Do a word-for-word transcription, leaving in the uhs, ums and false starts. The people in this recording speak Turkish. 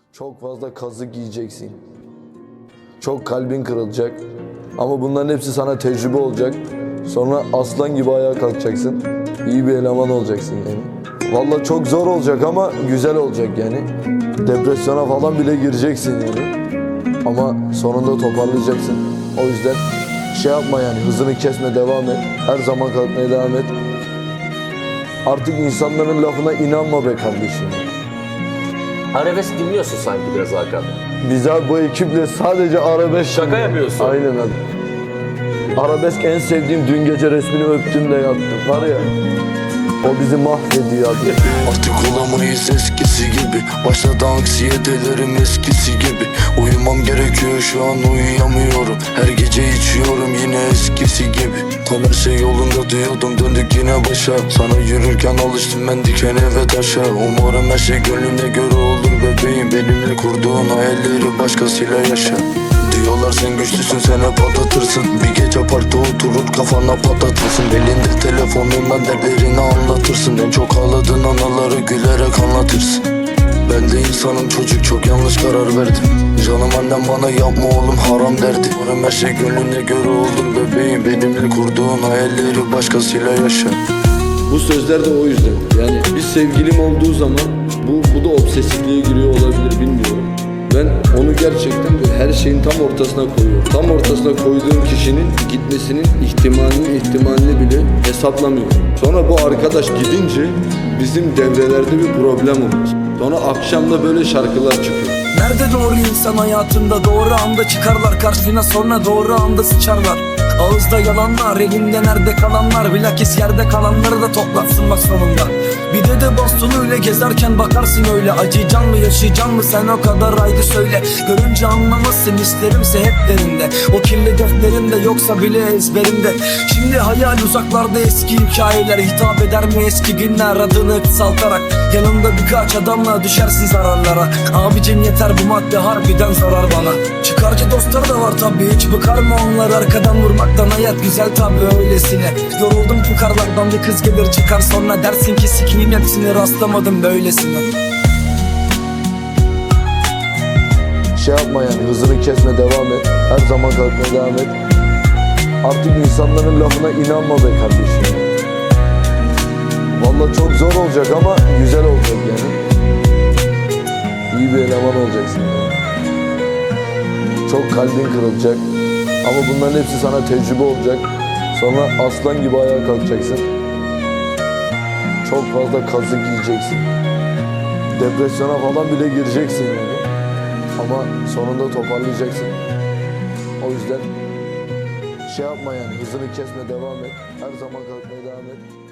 Çok fazla kazık yiyeceksin. Çok kalbin kırılacak. Ama bunların hepsi sana tecrübe olacak. Sonra aslan gibi ayağa kalkacaksın. İyi bir eleman olacaksın yani. Vallahi çok zor olacak ama güzel olacak yani. Depresyona falan bile gireceksin yani. Ama sonunda toparlayacaksın. O yüzden şey yapma yani, hızını kesme, devam et. Her zaman kalkmaya devam et. Artık insanların lafına inanma be kardeşim. Arabesk dinliyorsun sanki biraz Hakan. Biz abi bu ekiple sadece arabesk... Şaka yapıyorsun. Aynen abi. Arabesk en sevdiğim, dün gece resmini öptüm de yattım. Var ya, o bizi mahvediyor abi. Artık olamayız eskisi gibi. Başladı anksiyetelerim eskisi gibi. Uyumam gerekiyor, şu an uyuyamıyorum. Her gece içiyorum yine eskisi gibi. Tam her şey yolunda diyordum, döndük yine başa. Sana yürürken alıştım ben dikene ve taşa. Umarım her şey gönlüne göre olur bebeğim. Benimle kurduğun hayalleri başkasıyla yaşa. Diyorlar sen güçlüsün, sen hep atlatırsın. Bir gece parkta oturur kafana patlatırsın. Elinde telefonunla dertlerini anlatırsın. En çok ağladığın anıları gülerek anlatırsın. Ben de insanım çocuk, çok yanlış karar verdim. Canım annem bana yapma oğlum haram derdi. Umarım her şey gönlüne göre olur bebeğim. Benimle kurduğun hayalleri başkasıyla yaşa. Bu sözler de o yüzden. Yani bir sevgilim olduğu zaman bu, bu da obsesifliğe giriyor olabilir, bilmiyorum. Ben onu gerçekten her şeyin tam ortasına koyuyorum. Tam ortasına koyduğum kişinin gitmesinin ihtimalini ihtimalini bile hesaplamıyorum. Sonra bu arkadaş gidince bizim devrelerde bir problem oldu. Sonra akşamda böyle şarkılar çıkıyor. Nerede doğru insan hayatında, doğru anda çıkarlar karşına, sonra doğru anda sıçarlar. Ağızda yalanlar, elinde nerede kalanlar, bilakis yerde kalanları da toplatsın bak sonunda. Bir de de bastonuyla gezerken bakarsın öyle. Acıyacan mı yaşayacan mı sen, o kadar haydi söyle. Görünce anlamazsın, isterimse hep derinde. O kirli defterinde yoksa bile ezberinde. Şimdi hayal uzaklarda, eski hikayeler hitap eder mi eski günler, adını kısaltarak. Yanında birkaç adamla düşersin zararlara. Abicim yeter, bu madde harbiden zarar bana. Çıkarcı dostlar da var tabii, hiç bıkar mı onlar arkadan vurmaktan? Hayat güzel tabii öylesine. Yoruldum bu karlardan, bir kız gelir çıkar sonra dersin ki sikiyim hepsini, rastlamadım böylesine. Şey yapma yani, hızını kesme, devam et. Her zaman kalkmaya devam et. Artık insanların lafına inanma be kardeşim. Vallahi çok zor olacak ama güzel olacak yani. İyi bir eleman olacaksın yani. Çok kalbin kırılacak. Ama bunların hepsi sana tecrübe olacak. Sonra aslan gibi ayağa kalkacaksın. Çok fazla kazık yiyeceksin. Depresyona falan bile gireceksin yani. Ama sonunda toparlayacaksın. O yüzden şey yapma yani, hızını kesme, devam et. Her zaman kalkmaya devam et.